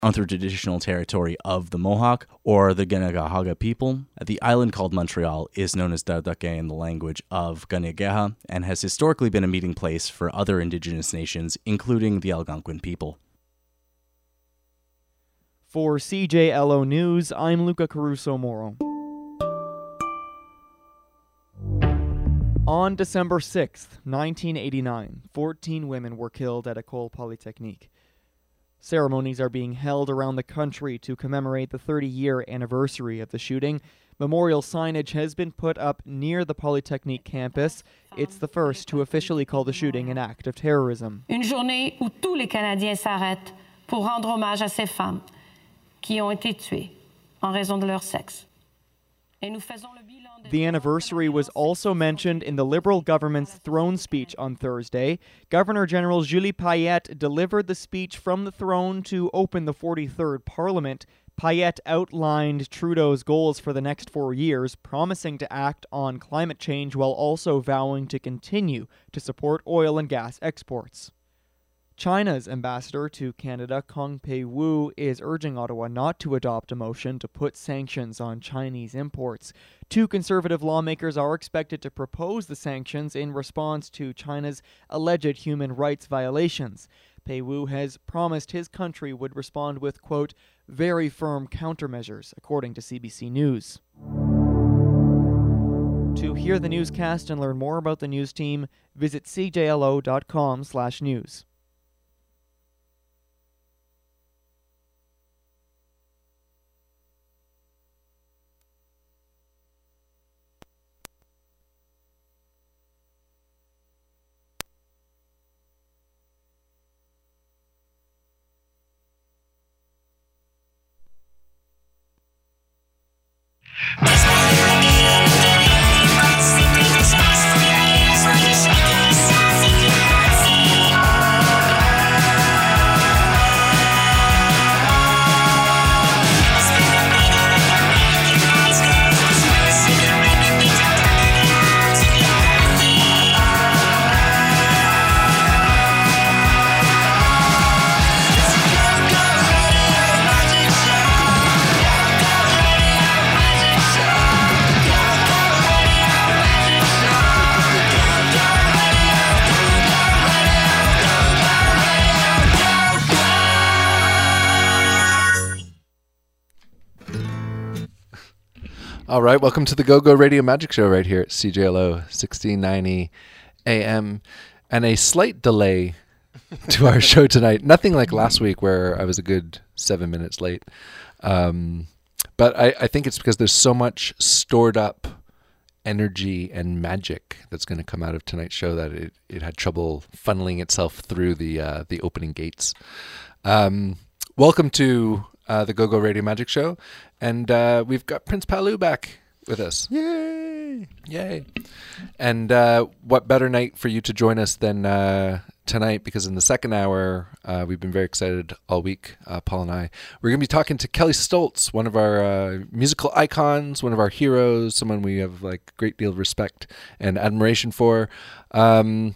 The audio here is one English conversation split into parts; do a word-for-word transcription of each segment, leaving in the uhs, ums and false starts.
on the traditional territory of the Mohawk or the Kanehkahawga people. The island called Montreal is known as Dardake in the language of Kanien'kehá:ka and has historically been a meeting place for other indigenous nations, including the Algonquin people. For C J L O News, I'm Luca Caruso-Moro. On December sixth, nineteen eighty-nine, fourteen women were killed at École Polytechnique. Ceremonies are being held around the country to commemorate the thirty-year anniversary of the shooting. Memorial signage has been put up near the Polytechnique campus. It's the first to officially call the shooting an act of terrorism. Une journée où tous les Canadiens s'arrêtent pour rendre hommage à ces femmes qui ont été tuées en raison de leur sexe. Et nous faisons le bilan. The anniversary was also mentioned in the Liberal government's throne speech on Thursday. Governor General Julie Payette delivered the speech from the throne to open the forty-third Parliament. Payette outlined Trudeau's goals for the next four years, promising to act on climate change while also vowing to continue to support oil and gas exports. China's ambassador to Canada, Kong Pei-Wu, is urging Ottawa not to adopt a motion to put sanctions on Chinese imports. Two conservative lawmakers are expected to propose the sanctions in response to China's alleged human rights violations. Pei-Wu has promised his country would respond with, quote, very firm countermeasures, according to C B C News. To hear the newscast and learn more about the news team, visit c j l o dot com slash news. All right, welcome to the Go-Go Radio Magic Show right here at C J L O sixteen ninety A M. And a slight delay to our show tonight. Nothing like last week where I was a good seven minutes late. Um, but I, I think it's because there's so much stored up energy and magic that's going to come out of tonight's show that it, it had trouble funneling itself through the uh, the opening gates. Um, welcome to uh, the Go-Go Radio Magic Show. And uh, we've got Prince Palu back with us. Yay! Yay. And uh, what better night for you to join us than uh, tonight, because in the second hour, uh, we've been very excited all week, uh, Paul and I. We're going to be talking to Kelly Stoltz, one of our uh, musical icons, one of our heroes, someone we have like a great deal of respect and admiration for. Um,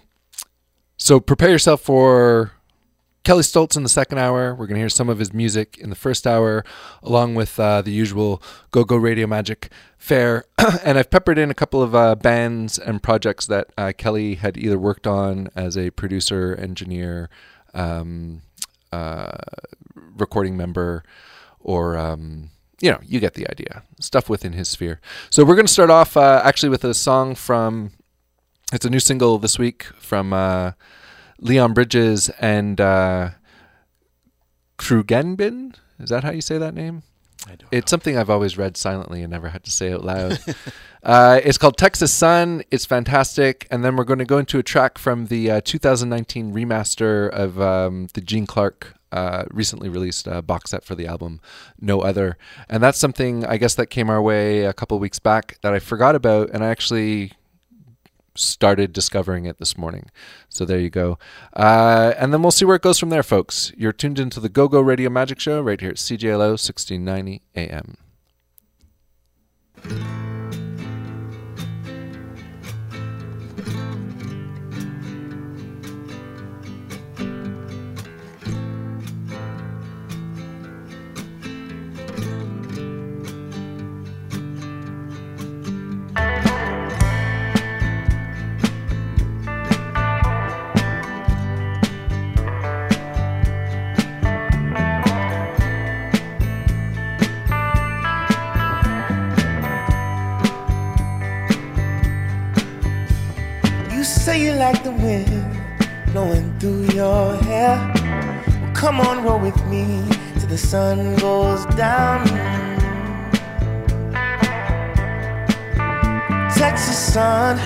so prepare yourself for Kelly Stoltz in the second hour. We're going to hear some of his music in the first hour, along with uh, the usual Go-Go Radio Magic fare. And I've peppered in a couple of uh, bands and projects that uh, Kelly had either worked on as a producer, engineer, um, uh, recording member, or, um, you know, you get the idea. Stuff within his sphere. So we're going to start off uh, actually with a song from, it's a new single this week from Uh, Leon Bridges and uh, Khruangbin. Is that how you say that name? I don't It's know. something I've always read silently and never had to say out loud. uh, it's called Texas Sun. It's fantastic. And then we're going to go into a track from the uh, two thousand nineteen remaster of um, the Gene Clark uh, recently released uh, box set for the album No Other. And that's something, I guess, that came our way a couple of weeks back that I forgot about, and I actually started discovering it this morning. So there you go. Uh, and then we'll see where it goes from there, folks. You're tuned into the Go-Go Radio Magic Show right here at C J L O sixteen ninety A M. you like the wind blowing through your hair. Well, come on, roll with me till the sun goes down. Texas sun,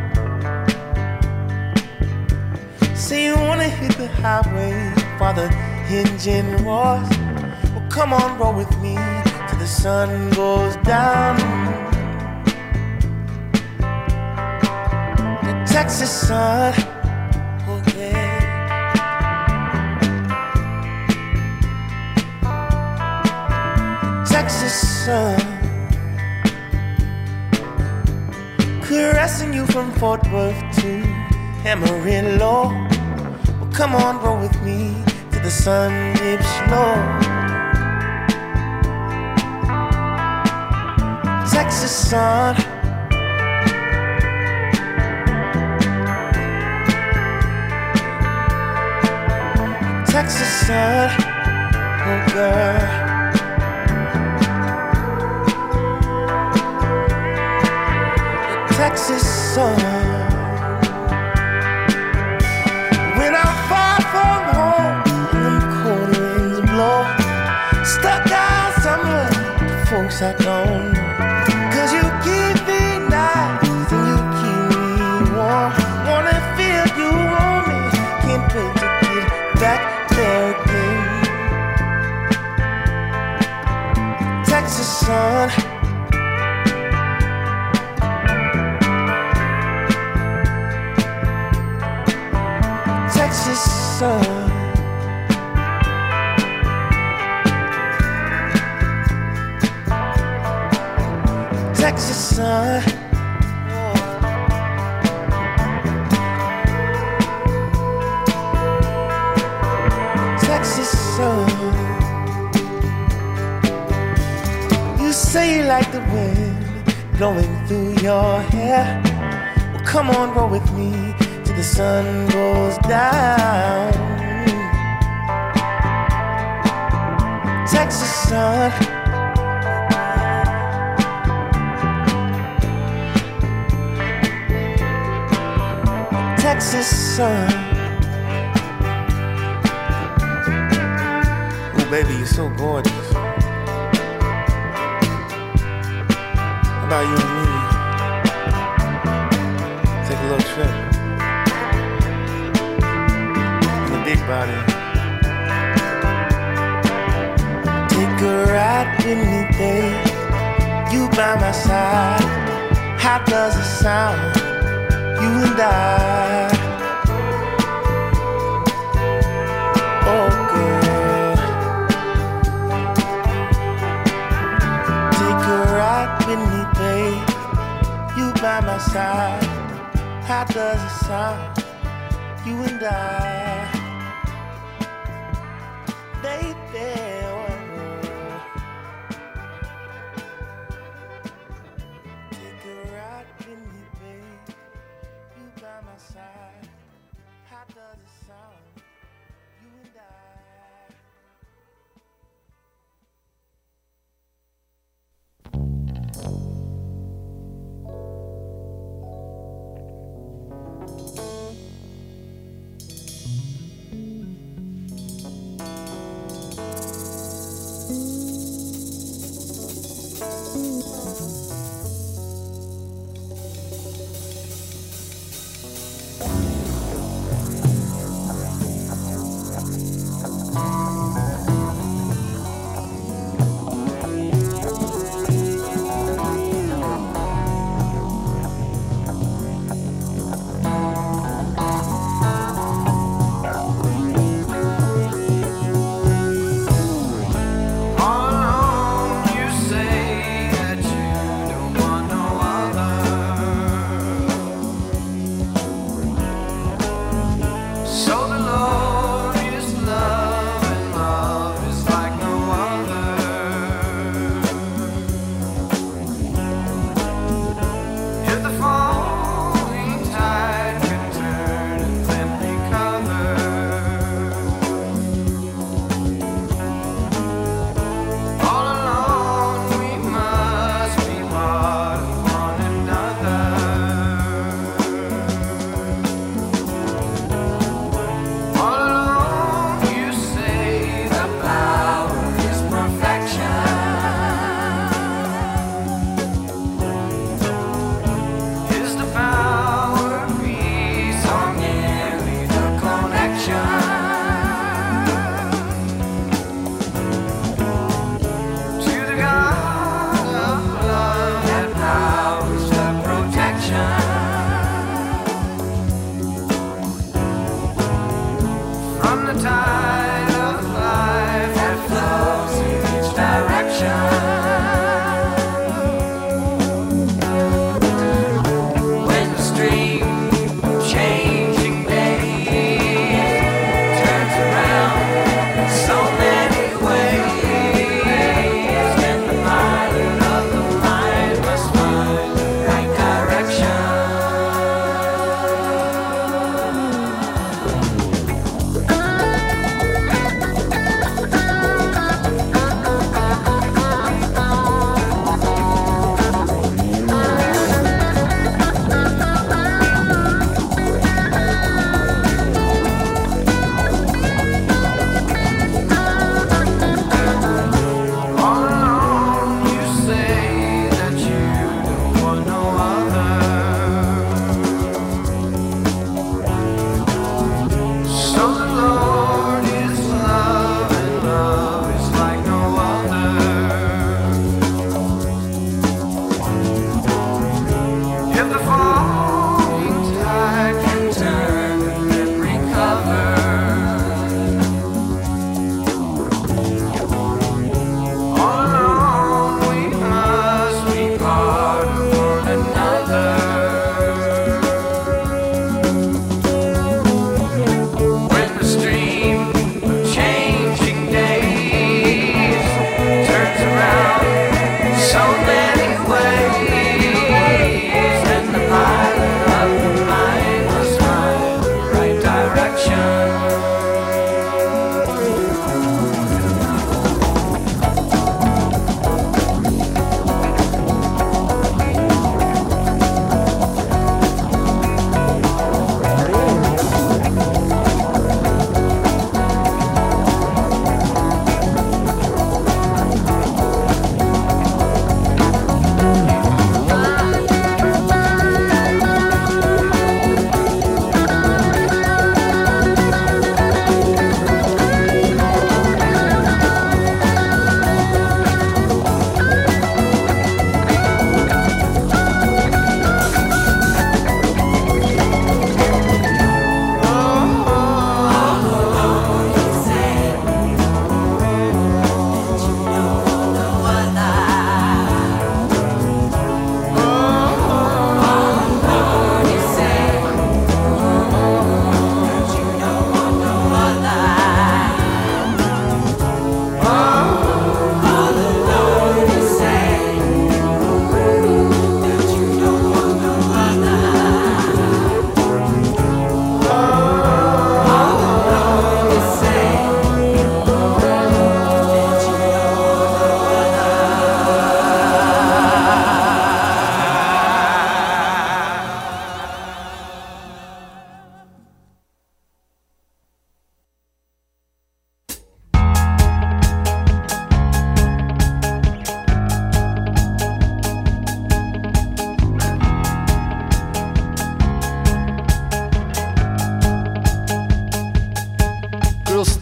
say you wanna hit the highway while the engine roars. Well, come on, roll with me till the sun goes down. The Texas sun, oh yeah. Texas sun, caressing you from Fort Worth to Amarillo. Well, come on, roll with me till the sun dips low. Texas sun, Texas sun, oh girl. Texas sun, when I'm far from home and them cold winds blow, stuck out somewhere with folks I don't know. Cause you keep me nice and you keep me warm. Wanna feel you on me, can't wait to get back there again. Texas sun, Texas sun, Texas sun, oh. Texas sun, you say you like the wind blowing through your hair. Well, come on, roll with me till the sun goes down. Texas sun, Texas sun. Oh baby, you're so gorgeous. How about you and me? Take a little trip. Big body. Take a ride with me, babe. You by my side. How does it sound? You and I. Oh girl, take a ride with me, babe. You by my side. How does it sound? You and I. Baby, oh, take a ride with me, babe. You by my side. How does it sound? You and I. All alone you say that you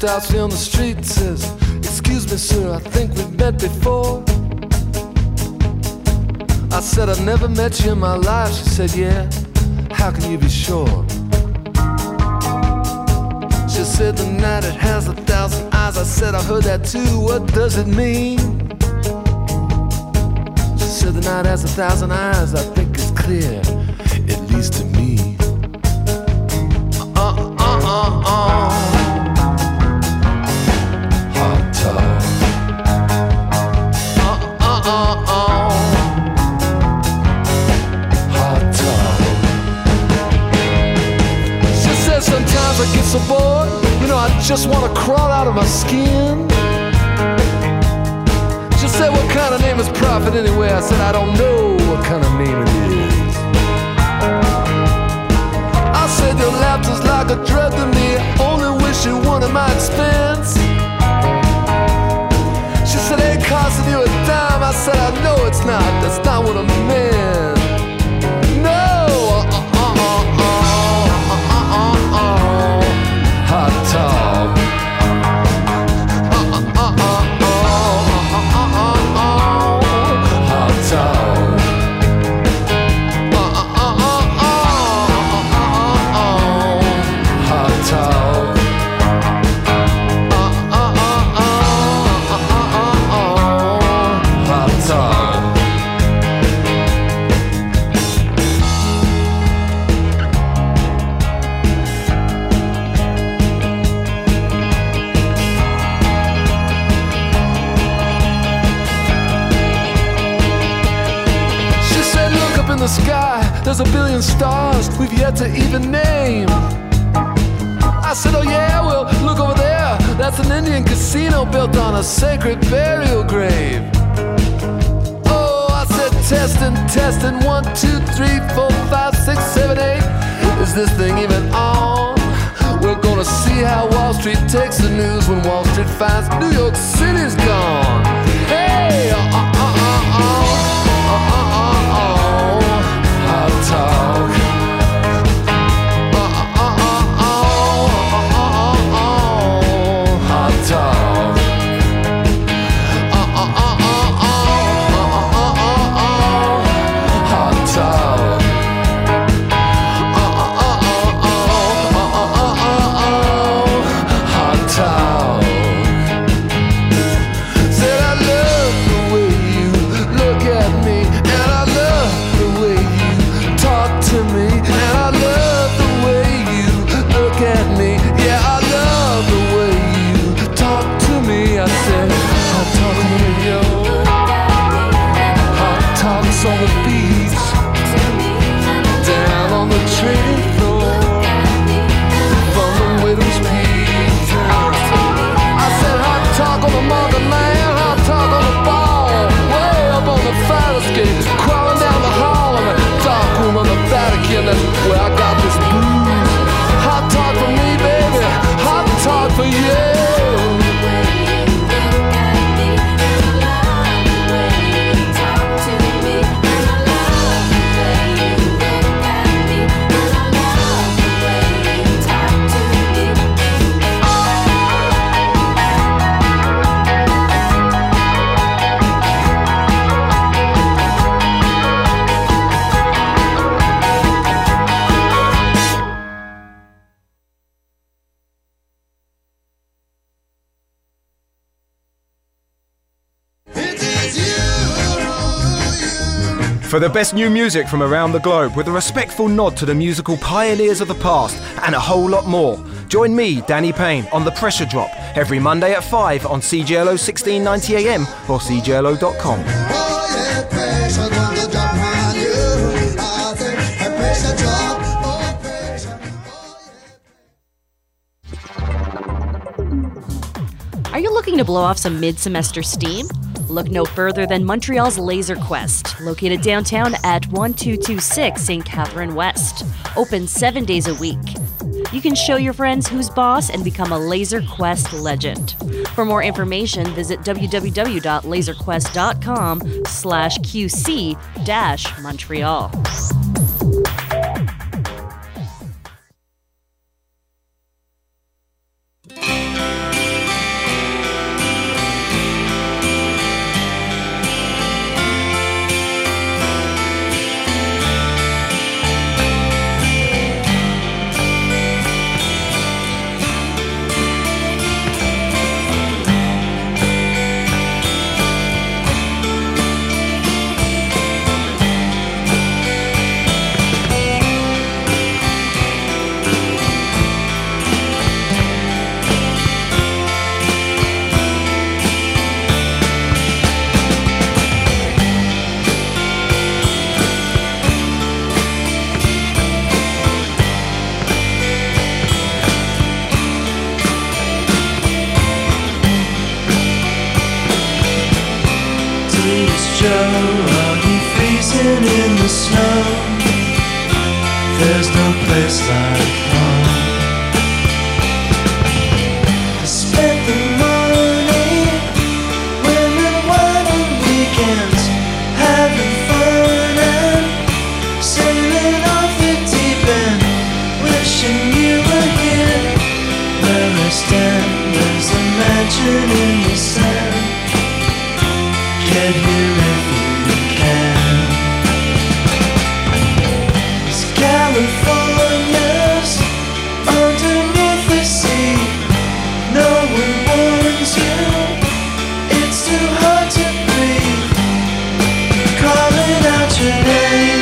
stops me on the street and says, "Excuse me, sir, I think we've met before." I said, "I've never met you in my life." She said, "Yeah, how can you be sure?" She said, "The night it has a thousand eyes." I said, "I heard that too, what does it mean?" She said, "The night has a thousand eyes, I think it's clear, at least to me." Uh, uh, uh, uh. Hot talk. Uh, uh, uh, uh. Hot talk. She said, "Sometimes I get so bored, you know, I just want to crawl out of my skin." She said, "What kind of name is Prophet anyway?" I said, "I don't know what kind of name it is." I said, "Your laughter's like a drug to me, I only wish you wanted my expense." She said, "Ain't costing you a dime." I said, "I know it's not, that's not what I meant." No, uh, uh, uh, uh, uh, uh, uh, uh. Hot talk. Uh, uh, uh, uh, uh, uh, uh, uh, uh. Hot talk. Uh, uh, uh, uh, uh, uh, uh, uh. Hot talk. Uh, uh, uh, uh, uh, uh, uh, uh. Hot talk. She said, "Look up in the sky, there's a billion stars we've yet to even name." I said, "Oh yeah, well, look over there, that's an Indian casino built on a sacred burial grave." Oh, I said, "Testing, testing, one, two, three, four, five, six, seven, eight. Is this thing even on? We're gonna see how Wall Street takes the news when Wall Street finds New York City's gone." Hey, uh, uh, uh, uh, uh, uh, uh, uh, uh, hot talk. Uh, uh, uh, uh, uh, uh, uh, uh, hot talk. Uh, uh, uh, uh, uh, uh, uh, uh, uh, uh, hot talk. Uh, uh, uh, uh, uh, uh, uh, uh, uh, uh, hot talk. Said, "I love the way you look at me, and I love the way you talk to me, and I love the way you look at me. Yeah, I love the way you talk to me." I said, "Hot talk on the radio, hot talks on the beach, down on the trading floor, from the widow's peak." I said, "Hot talk on the motherland, hot talk on the ball, way up on the fire escape, crawling down the hall in the dark room of the Vatican. That's where I got this blues. Hot talk for me, baby, hot talk for you." For the best new music from around the globe, with a respectful nod to the musical pioneers of the past, and a whole lot more, join me, Danny Payne, on The Pressure Drop, every Monday at five on C G L O sixteen ninety A M or C G L O dot com. Are you looking to blow off some mid-semester steam? Look no further than Montreal's Laser Quest, located downtown at one two two six Saint Catherine West. Open seven days a week. You can show your friends who's boss and become a Laser Quest legend. For more information, visit w w w dot laser quest dot com slash q c dash Montreal. dancing in the snow. There's no place like home. I spent the morning, women, wine and weekends, having fun and sailing off the deep end, wishing you were here. Where I stand, there's a mansion in the sand. Get here if you can. It's California's underneath the sea. No one warns you, it's too hard to breathe. Calling out your name.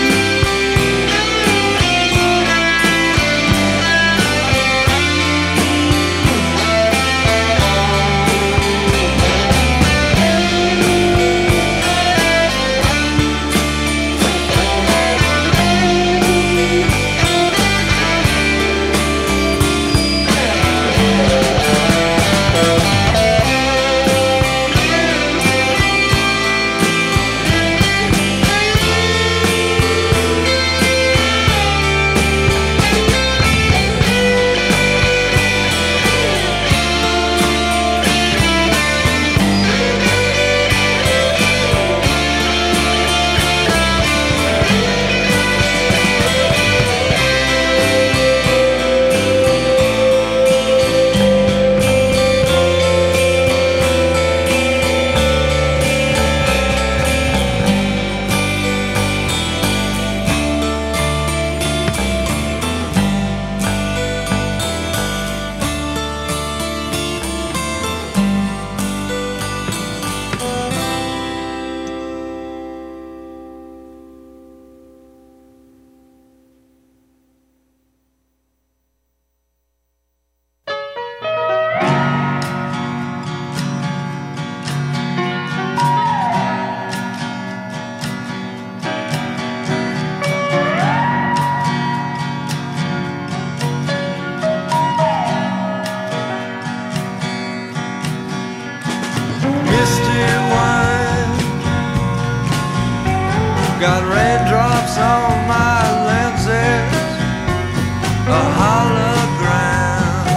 Got raindrops on my lenses, a hologram.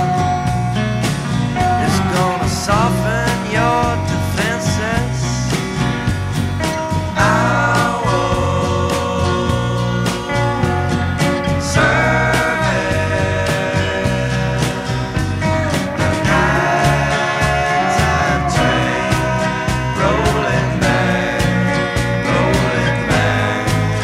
It's gonna soften your defenses. I will serve it. The nighttime train rolling back, rolling back.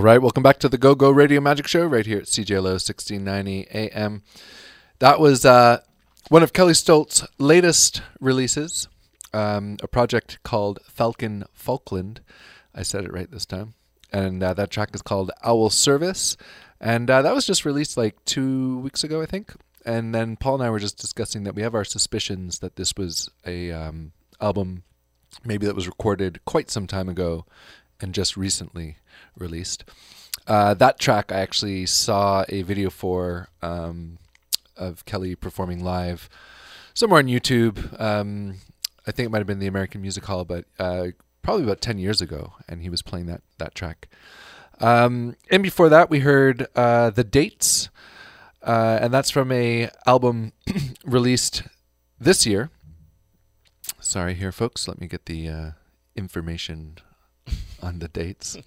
right, welcome back to the Go Go Radio Magic Show right here at C J L O sixteen ninety A M. That was uh, one of Kelly Stoltz's latest releases, um, a project called Falcon Falkland. I said it right this time. And uh, that track is called Owl Service. And uh, that was just released like two weeks ago, I think. And then Paul and I were just discussing that we have our suspicions that this was a um, album maybe that was recorded quite some time ago and just recently released. Uh, that track I actually saw a video for um, of Kelly performing live somewhere on YouTube. Um, I think it might have been the American Music Hall, but uh, probably about ten years ago, and he was playing that, that track. Um, and before that, we heard uh, The Dates, uh, and that's from a album released this year. Sorry here, folks. Let me get the uh, information on the dates.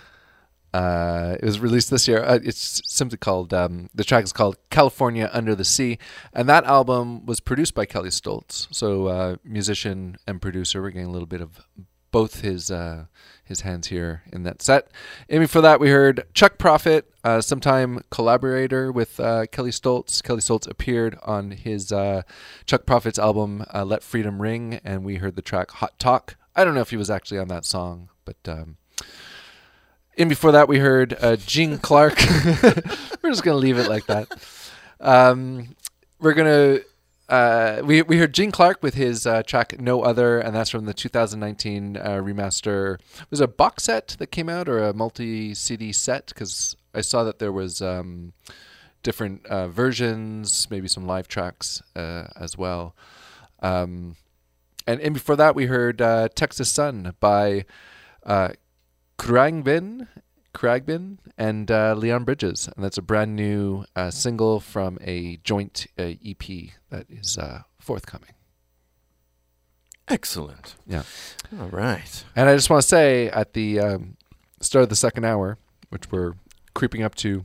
Uh, it was released this year. Uh, it's simply called, um, the track is called California Under the Sea. And that album was produced by Kelly Stoltz. So uh, musician and producer. We're getting a little bit of both his uh, his hands here in that set. And before that, we heard Chuck Prophet, uh, sometime collaborator with uh, Kelly Stoltz. Kelly Stoltz appeared on his uh, Chuck Prophet's album, uh, Let Freedom Ring. And we heard the track Hot Talk. I don't know if he was actually on that song, but... Um, And before that, we heard uh, Gene Clark. We're just going to leave it like that. Um, we're going to... Uh, we we heard Gene Clark with his uh, track No Other, and that's from the two thousand nineteen uh, remaster. Was it a box set that came out or a multi-C D set? Because I saw that there was um, different uh, versions, maybe some live tracks uh, as well. Um, and, and before that, we heard uh, Texas Sun by... Uh, Khruangbin, Khruangbin and uh, Leon Bridges. And that's a brand new uh, single from a joint uh, E P that is uh, forthcoming. Excellent. Yeah. All right. And I just want to say at the um, start of the second hour, which we're creeping up to,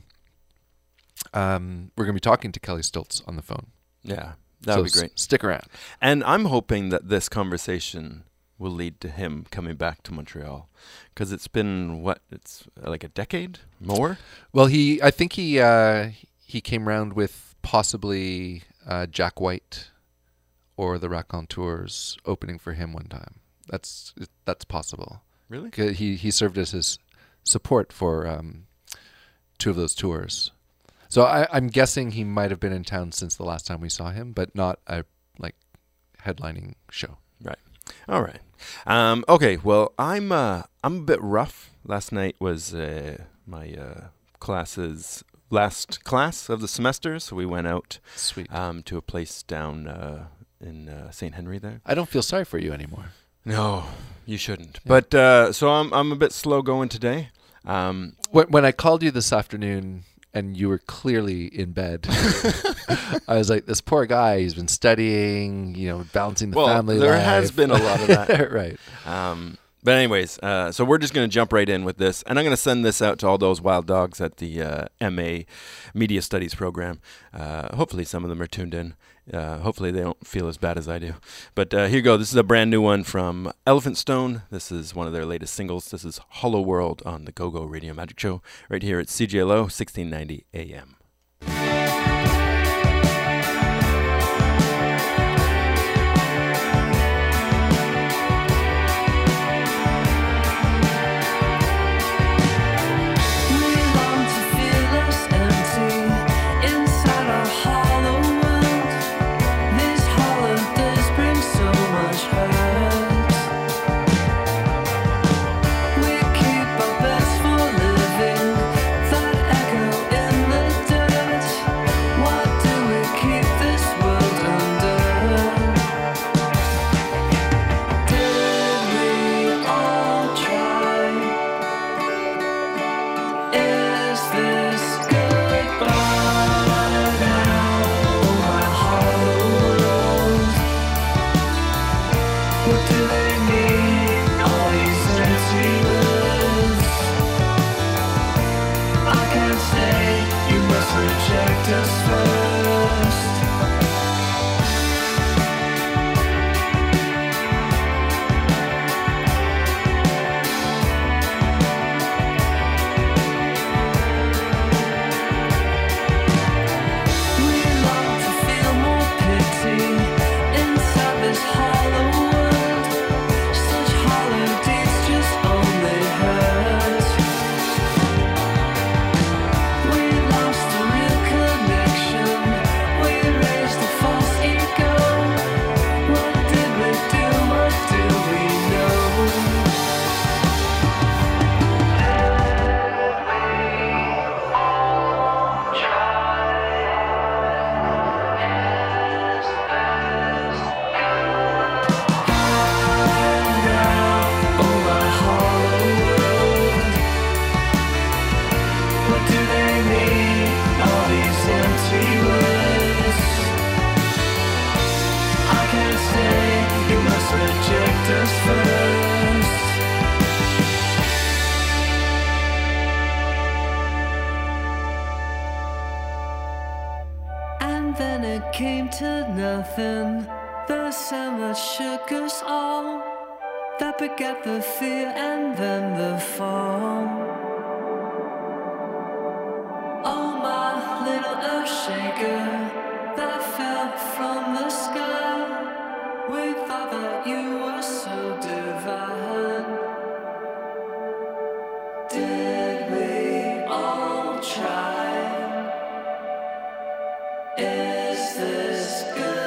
um, we're going to be talking to Kelly Stoltz on the phone. Yeah, that so would be great. S- stick around. And I'm hoping that this conversation will lead to him coming back to Montreal, because it's been what it's like a decade more. Well, he I think he uh, he came around with possibly uh, Jack White or the Raconteurs opening for him one time. That's that's possible. Really? He he served as his support for um, two of those tours. So I, I'm guessing he might have been in town since the last time we saw him, but not a like headlining show. Right. All right. Um, okay. Well, I'm uh, I'm a bit rough. Last night was uh, my uh, class's last class of the semester, so we went out Sweet. Um, to a place down uh, in uh, Saint Henry there. I don't feel sorry for you anymore. No, you shouldn't. Yeah. But uh, so I'm I'm a bit slow going today. Um, when when I called you this afternoon and you were clearly in bed, I was like, this poor guy, he's been studying, you know, balancing the well, family there life. has been a lot of that. Right. Um, but anyways, uh, so we're just going to jump right in with this. And I'm going to send this out to all those wild dogs at the uh, M A Media Studies program. Uh, hopefully some of them are tuned in. Uh, hopefully they don't feel as bad as I do. But uh, here you go. This is a brand new one from Elephant Stone. This is one of their latest singles. This is Hollow World on the Go Go Radio Magic Show right here at C J L O sixteen ninety A M. something. The summer shook us all. That begat the fear and then the fall. Oh, my little earth shaker that fell from the sky. We thought that you were so divine. Did we all try? Is this good?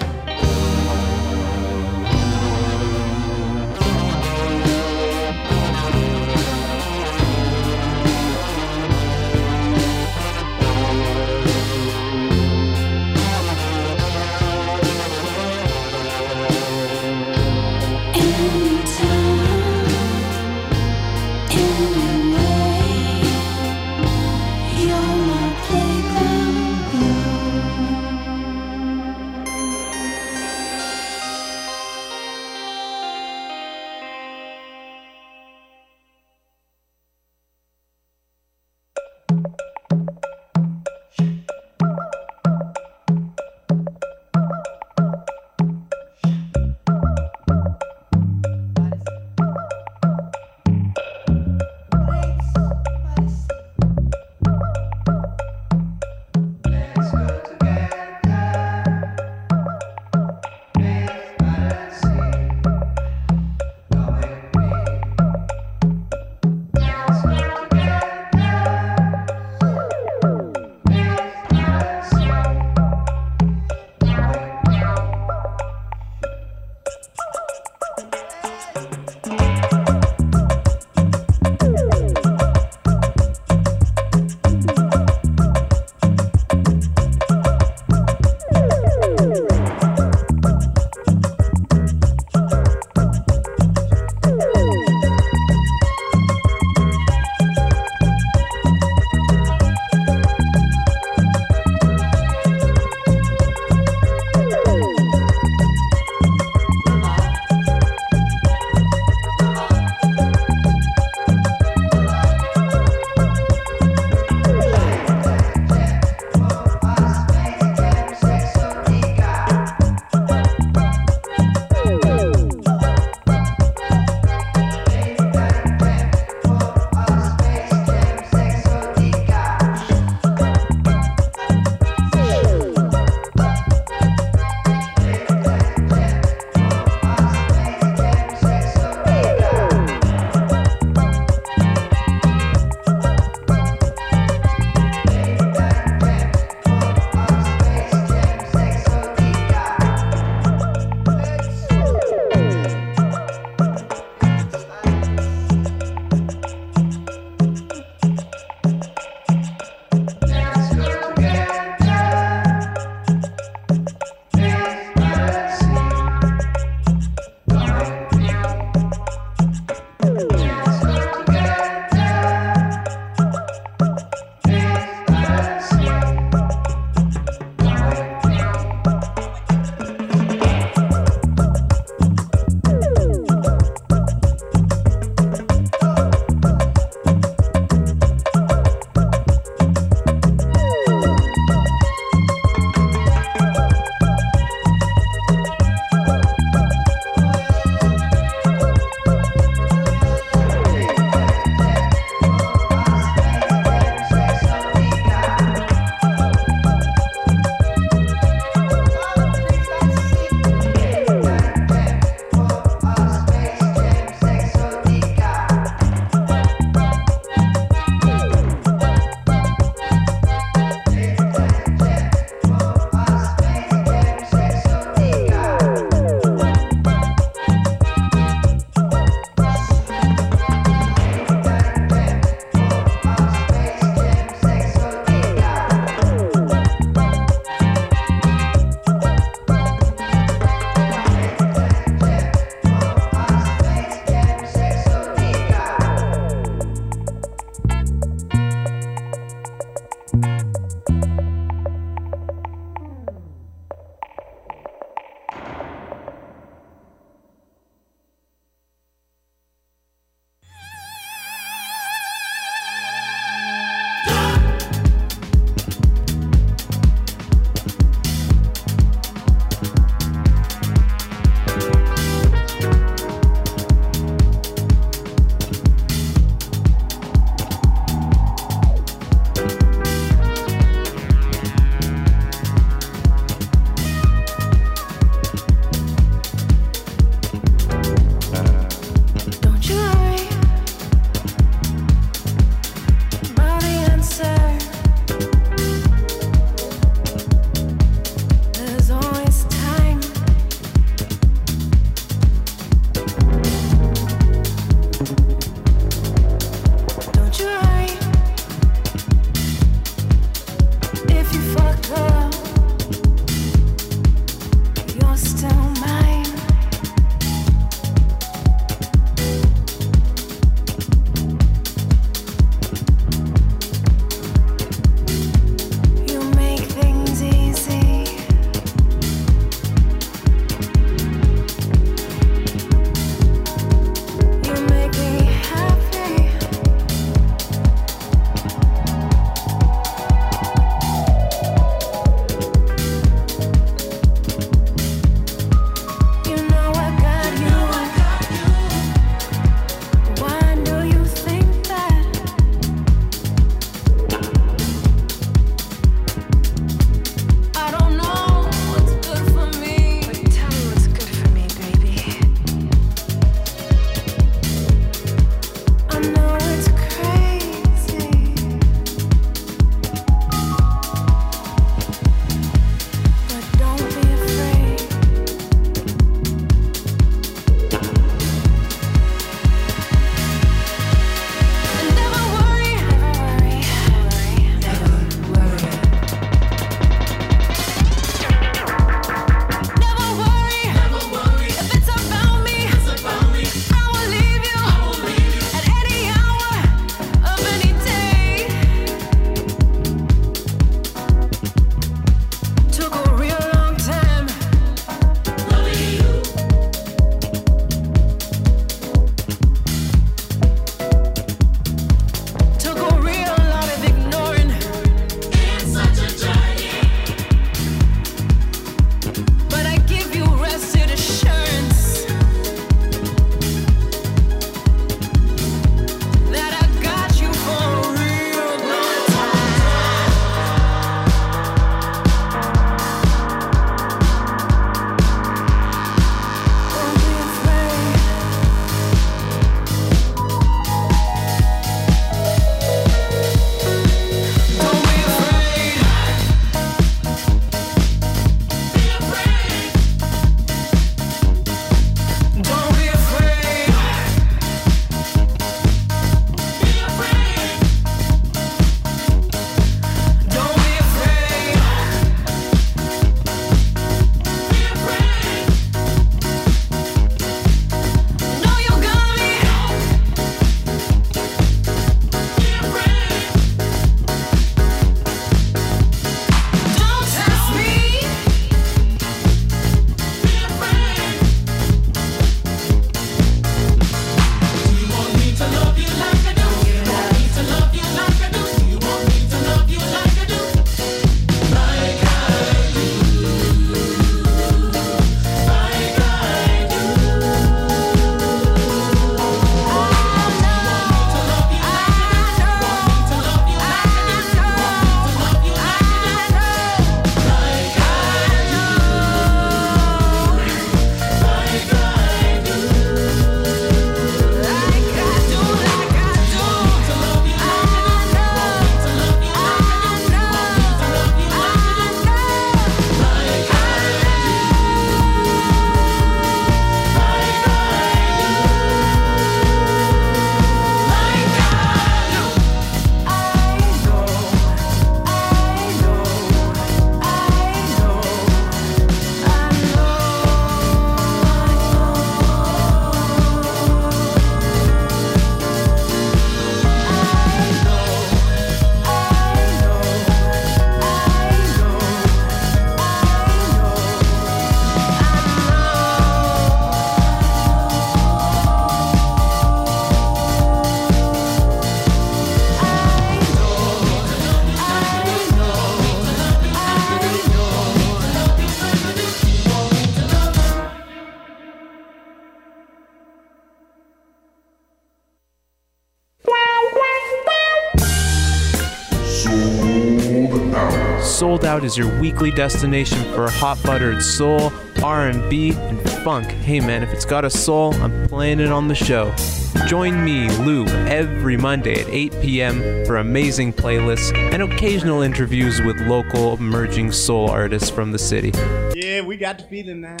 Sold Out is your weekly destination for hot buttered soul, R and B, and funk. Hey man, if it's got a soul, I'm playing it on the show. Join me, Lou, every Monday at eight p.m. for amazing playlists and occasional interviews with local emerging soul artists from the city. Yeah, we got the feeling now.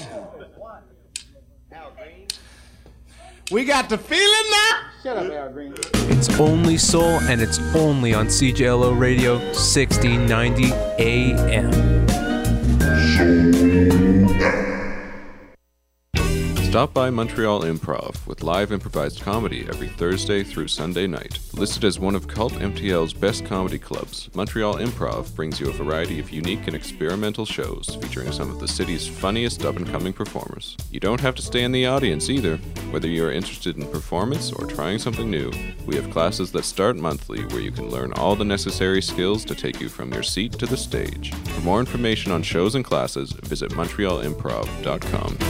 We got the feeling now. Shut up, Al Green. It's only soul, and it's only on C J L O Radio, sixteen ninety A M. Stop by Montreal Improv with live improvised comedy every Thursday through Sunday night. Listed as one of Cult M T L's best comedy clubs, Montreal Improv brings you a variety of unique and experimental shows featuring some of the city's funniest up-and-coming performers. You don't have to stay in the audience either. Whether you are interested in performance or trying something new, we have classes that start monthly where you can learn all the necessary skills to take you from your seat to the stage. For more information on shows and classes, visit montreal improv dot com.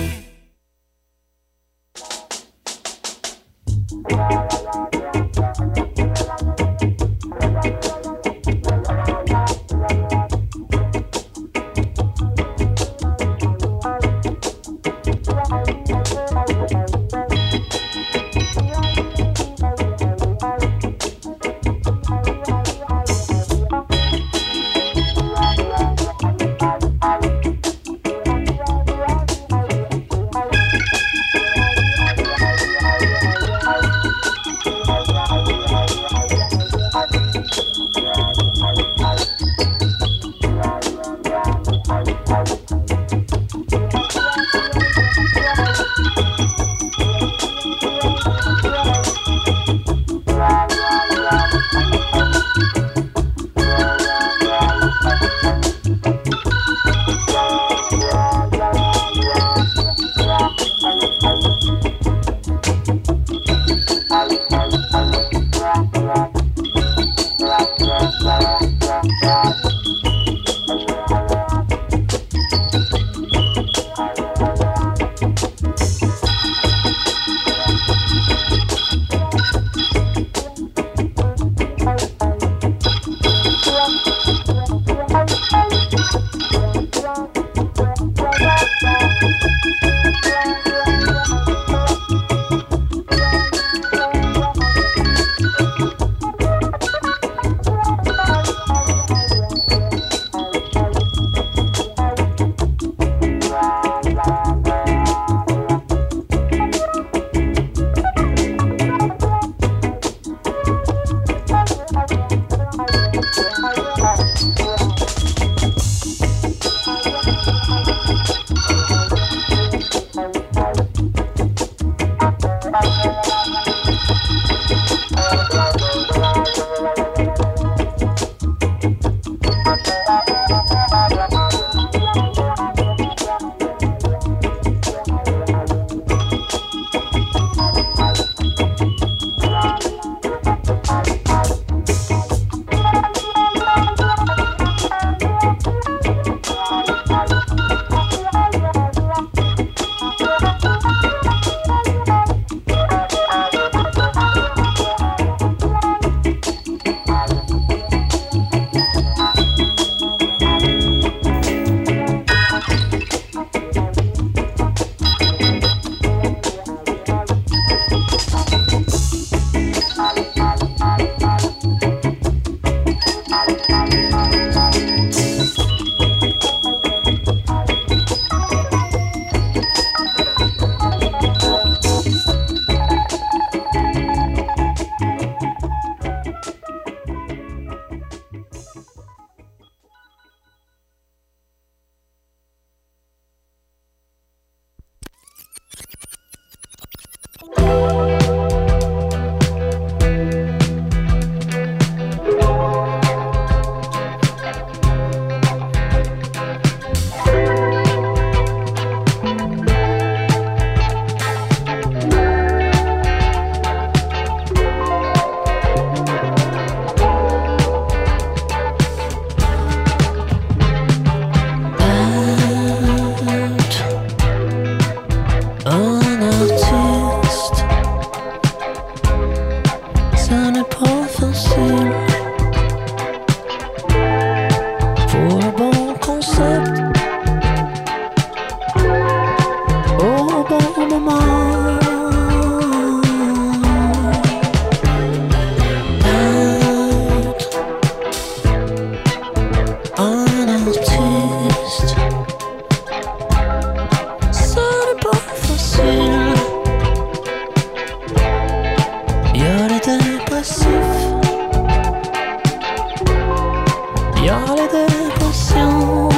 fiole depressione.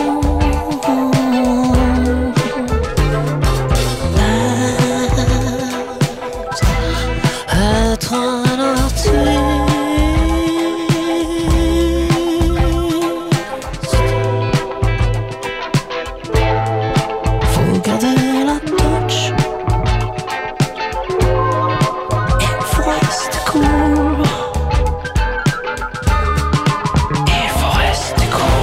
Être un artiste, faut garder la touch. Il faut rester cool. Il faut rester cool.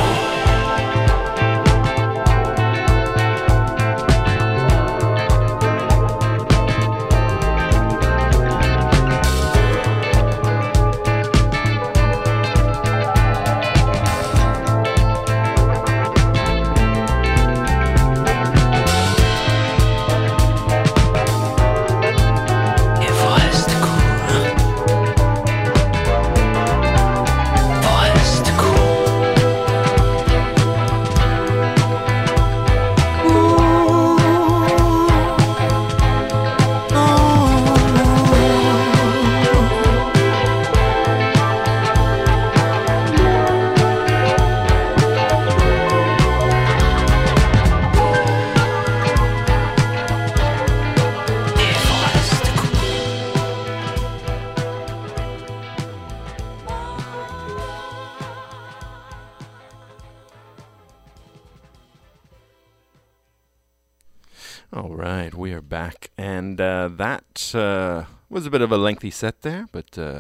Il faut rester cool. Faut rester All right, we are back, and uh, that uh, was a bit of a lengthy set there, but uh,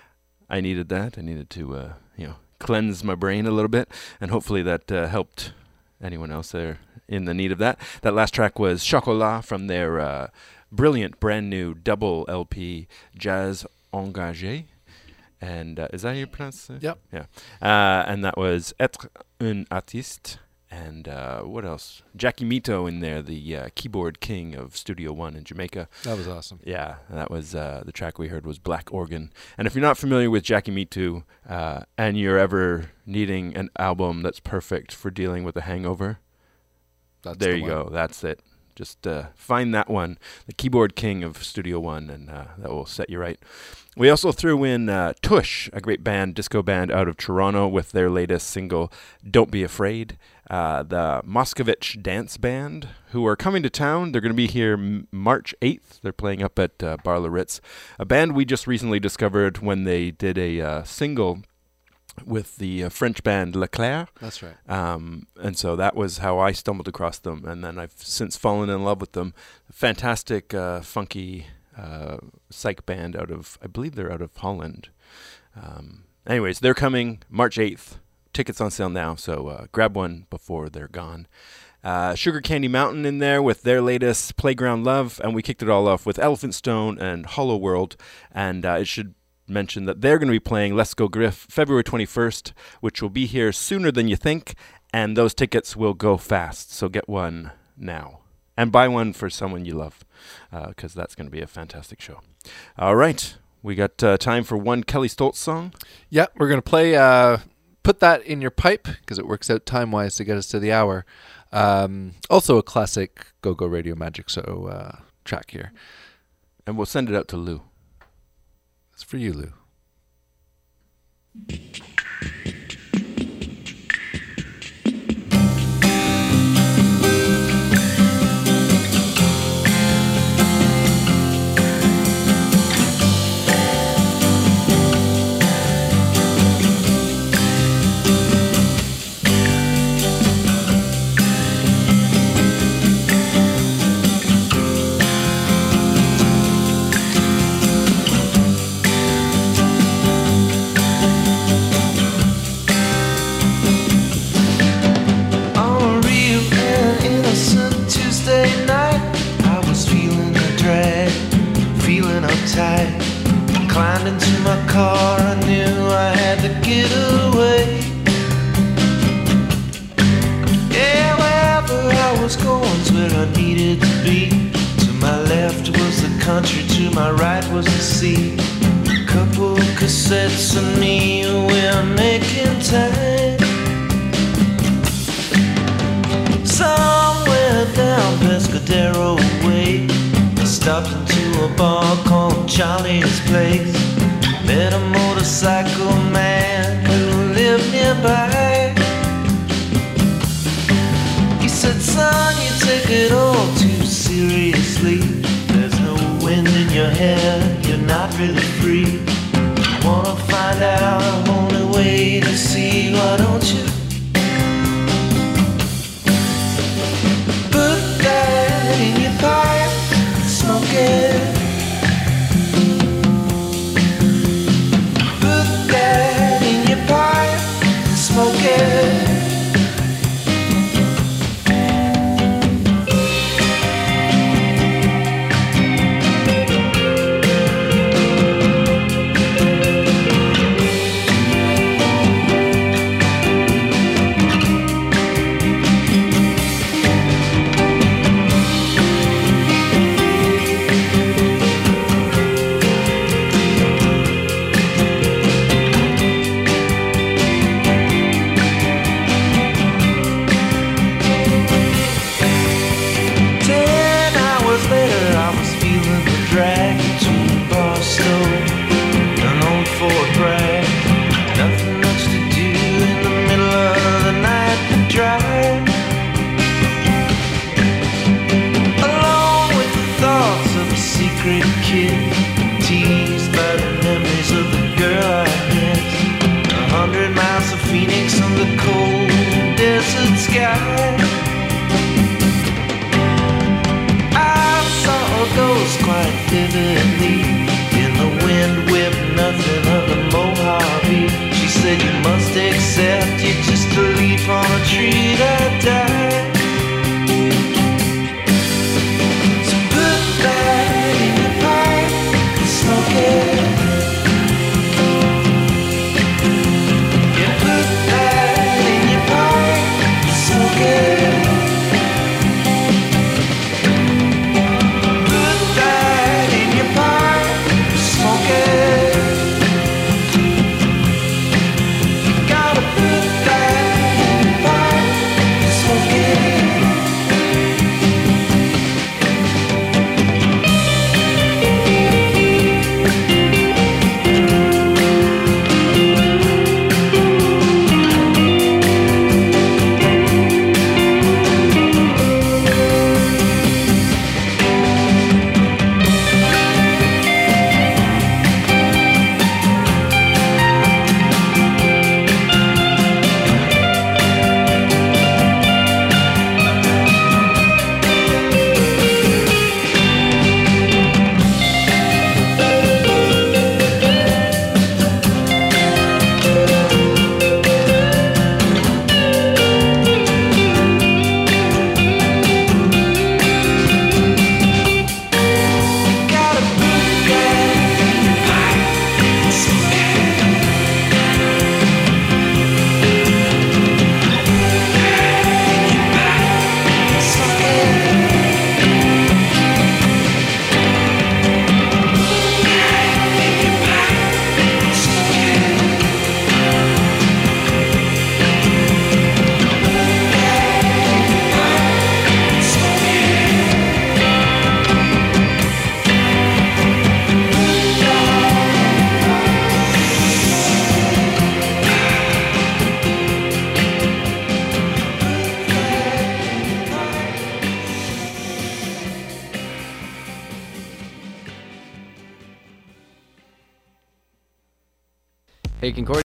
I needed that. I needed to, uh, you know, cleanse my brain a little bit, and hopefully that uh, helped anyone else there in the need of that. That last track was Chocolat from their uh, brilliant, brand new double L P, Jazz Engagé. And uh, is that how you pronounce it? Yep. Yeah. Uh, and that was Être un artiste. And uh, what else? Jackie Mito in there, the uh, keyboard king of Studio One in Jamaica. That was awesome. Yeah, that was uh, the track we heard was Black Organ. And if you're not familiar with Jackie Mito, uh, and you're ever needing an album that's perfect for dealing with a hangover, That's there the you one. go. That's it. Just uh, find that one, the keyboard king of Studio One, and uh, that will set you right. We also threw in uh, Tush, a great band, disco band out of Toronto, with their latest single, Don't Be Afraid. Uh, the Moscovich Dance Band, who are coming to town. They're going to be here m- March eighth. They're playing up at uh, Bar Le Ritz, a band we just recently discovered when they did a uh, single with the uh, French band Leclerc. That's right. Um, and so that was how I stumbled across them, and then I've since fallen in love with them. Fantastic, uh, funky uh, psych band out of, I believe they're out of Holland. Um, anyways, they're coming March eighth. Tickets on sale now, so uh, grab one before they're gone. Uh, Sugar Candy Mountain in there with their latest Playground Love, and we kicked it all off with Elephant Stone and Hollow World, and uh, it should mention that they're going to be playing Let's Go Griff February twenty-first, which will be here sooner than you think, and those tickets will go fast, so get one now. And buy one for someone you love, because uh, that's going to be a fantastic show. All right, we got uh, time for one Kelly Stoltz song. Yeah, we're going to play... Uh Put that in your pipe, because it works out time-wise to get us to the hour. Um, also a classic Go-Go Radio Magic Show uh, track here. And we'll send it out to Lou. It's for you, Lou. Climbed into my car, I knew I had to get away. Yeah, wherever I was going's where I needed to be. To my left was the country, to my right was the sea. Couple cassettes of me, we're making time. Somewhere down Pescadero way, I stopped into a bar called Charlie's Place. Met a motorcycle man who lived nearby. see, why don't you put that in your pipe, smoke it. Put that in your pipe, smoke it. Hey, Concordia